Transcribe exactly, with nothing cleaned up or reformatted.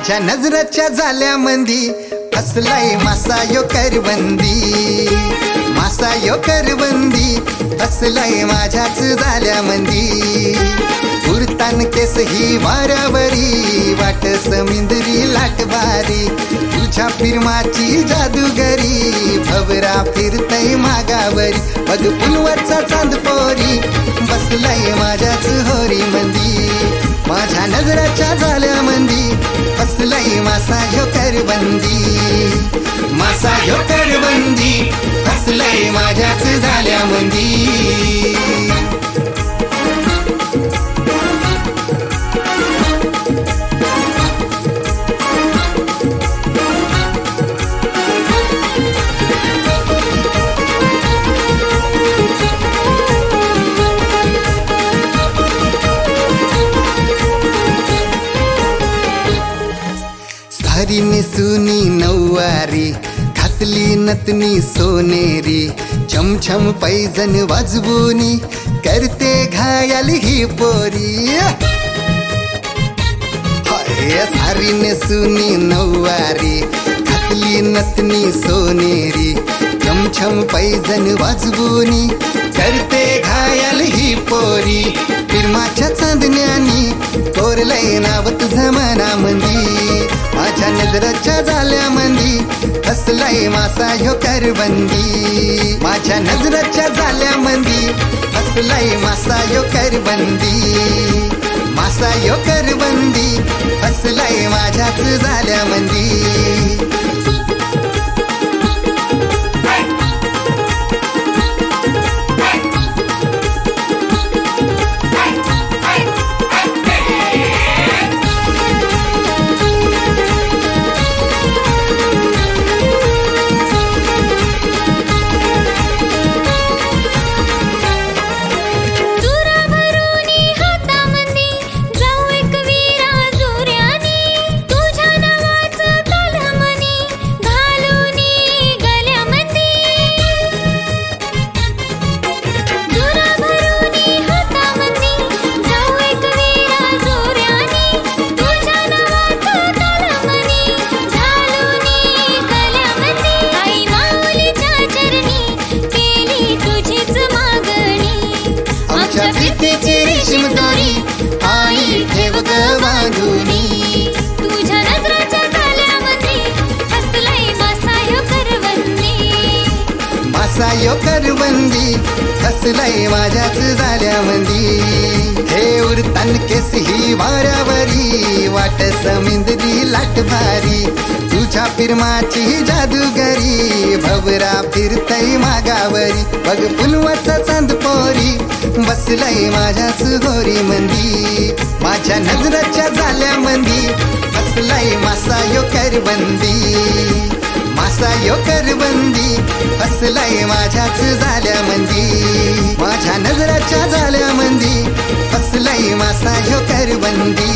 माझ्या नजरेच्या जाल्यामंदी असलाय मासा यो करबंदी, मासा यो करबंदी असलाय माझ्याच जाल्यामंदी। उरतान केस ही वाऱ्यावरी वाट समिंदरी लाटबारी, तुझ्या फिरमाची जादूगरी भवरा फिरतय मागावरी। बघ पुलवरचा चांद पोरी बसलाय माझ्याच होरी मंदी, माझ्या नजराच्या जाल्यामंदी असलाय मासा ह्यो करबंदी, मासा ह्यो करबंदी असलाय माझ्याच जाल्यामंदी। सारी नेसुनी नऊवारी घातली नतनी सोनेरी, छमछम पैजन वाजवूनी करते घायल ही पोरी। हाय सारी नेसुनी नऊवारी घातली नतनी सोनेरी, छमछम पैजन वाजवूनी करते घायल ही पोरी। फिरमाच्या चांदण्यानी कोरलय नाव तुझं मनामंदी, माझ्या नजरेच्या जाल्यामंदी असलाय मासा ह्यो करबंदी, माझ्या नजरेच्या जाल्यामंदी असलाय मासा ह्यो करबंदी, मासा ह्यो करबंदी असलाय माझ्याच जाल्यामंदी। रेशीम दोरी आई ठेव ग बांधुनी, तुझ्या नजरेच्या जाल्यामंदी असलाय मासा ह्यो करबंदी, मासा ह्यो करबंदी असलाय माझ्याच जाल्यामंदी। हे उरतान केस ही वाऱ्यावरी वाट समिंदरी लाटभारी, तुझ्या फिरमाची जादूगरी भवरा फिरतय मागावरी। बघ पुलवाचा चांद पोरी बसलाय माझ्याच होरी मंदी, माझ्या नजरेच्या जाल्यामंदी असलाय मासा ह्यो करबंदी, मासा ह्यो करबंदी असलाय माझ्याच जाल्यामंदी, माझ्या नजरेच्या जाल्यामंदी असलाय मासा ह्यो करबंदी।